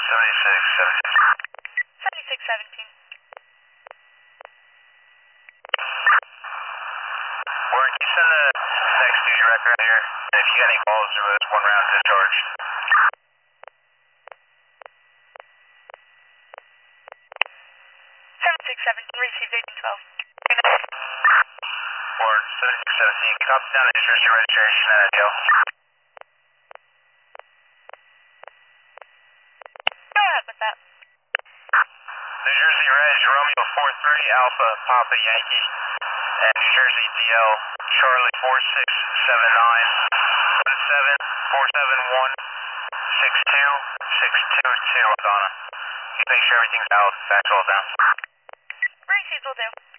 7617. Warren, can you send the next duty record here? And if you got any calls, there was 1 round discharge. 7617, received 1812. Warren, 7617, copy down the New Jersey registration and ATL. Go ahead with that. New Jersey Reg, Romeo 43, Alpha, Papa Yankee, and New Jersey DL, Charlie 4679, 471 62622 on Donna. Can you make sure everything's out, facts all down? Received will do.